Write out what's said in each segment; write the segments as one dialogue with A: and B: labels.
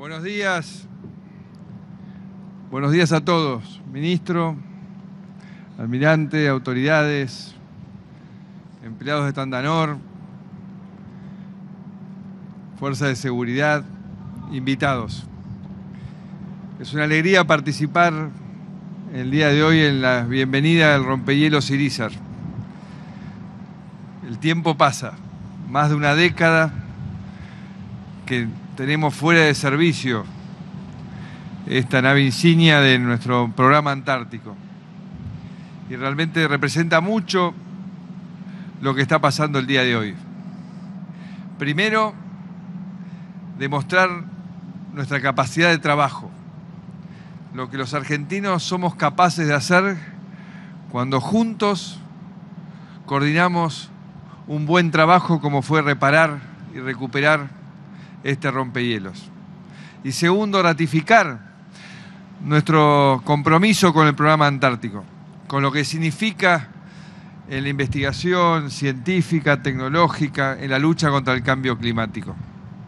A: Buenos días. Buenos días a todos. Ministro, almirante, autoridades, empleados de Tandanor, Fuerza de Seguridad, invitados. Es una alegría participar el día de hoy en la bienvenida del rompehielos Irízar. El tiempo pasa, más de una década que tenemos fuera de servicio esta nave insignia de nuestro programa antártico. Y realmente representa mucho lo que está pasando el día de hoy. Primero, demostrar nuestra capacidad de trabajo, lo que los argentinos somos capaces de hacer cuando juntos coordinamos un buen trabajo como fue reparar y recuperar este rompehielos. Y segundo, ratificar nuestro compromiso con el programa antártico, con lo que significa en la investigación científica, tecnológica, en la lucha contra el cambio climático.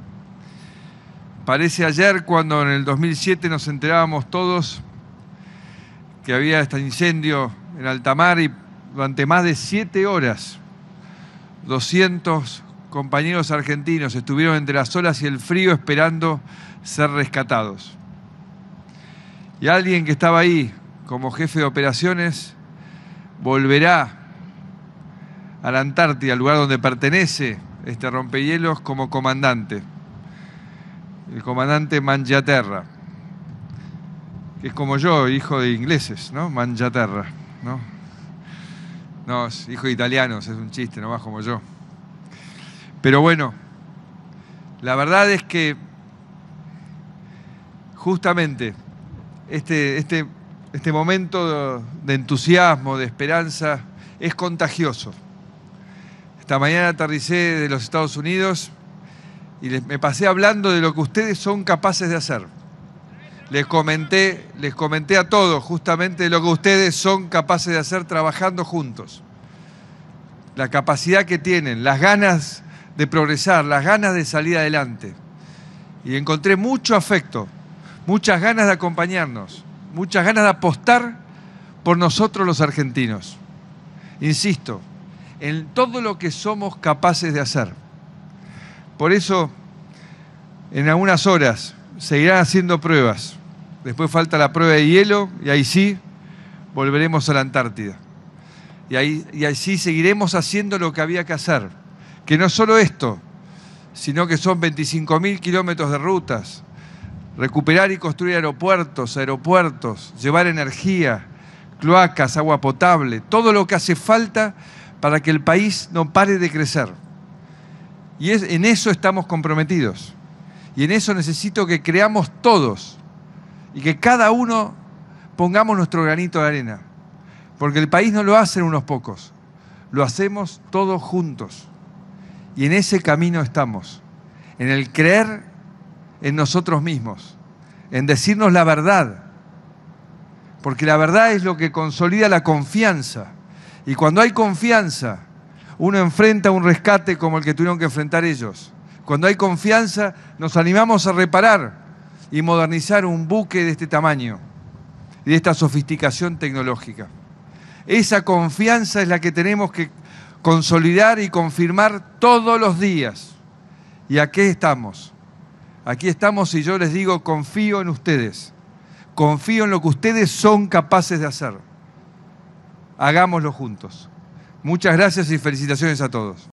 A: Parece ayer cuando en el 2007 nos enterábamos todos que había este incendio en alta mar y durante más de 7 horas 200 compañeros argentinos estuvieron entre las olas y el frío esperando ser rescatados. Y alguien que estaba ahí como jefe de operaciones volverá a la Antártida, al lugar donde pertenece este rompehielos, como comandante. El comandante Mangiaterra, que es como yo, hijo de ingleses, ¿no? Mangiaterra, ¿no? No, es hijo de italianos, es un chiste, no más como yo. Pero bueno, la verdad es que justamente este momento de entusiasmo, de esperanza, es contagioso. Esta mañana aterricé de los Estados Unidos y me pasé hablando de lo que ustedes son capaces de hacer. Les comenté a todos justamente de lo que ustedes son capaces de hacer trabajando juntos. La capacidad que tienen, las ganas de progresar, las ganas de salir adelante. Y encontré mucho afecto, muchas ganas de acompañarnos, muchas ganas de apostar por nosotros los argentinos. Insisto, en todo lo que somos capaces de hacer. Por eso, en algunas horas seguirán haciendo pruebas. Después falta la prueba de hielo y ahí sí volveremos a la Antártida. Y ahí sí seguiremos haciendo lo que había que hacer. Que no solo esto, sino que son 25.000 kilómetros de rutas, recuperar y construir aeropuertos, llevar energía, cloacas, agua potable, todo lo que hace falta para que el país no pare de crecer. Y en eso estamos comprometidos. Y en eso necesito que creamos todos y que cada uno pongamos nuestro granito de arena. Porque el país no lo hacen unos pocos, lo hacemos todos juntos. Y en ese camino estamos, en el creer en nosotros mismos, en decirnos la verdad, porque la verdad es lo que consolida la confianza. Y cuando hay confianza, uno enfrenta un rescate como el que tuvieron que enfrentar ellos. Cuando hay confianza, nos animamos a reparar y modernizar un buque de este tamaño y de esta sofisticación tecnológica. Esa confianza es la que tenemos que consolidar y confirmar todos los días. ¿Y aquí estamos? Aquí estamos y yo les digo, confío en ustedes. Confío en lo que ustedes son capaces de hacer. Hagámoslo juntos. Muchas gracias y felicitaciones a todos.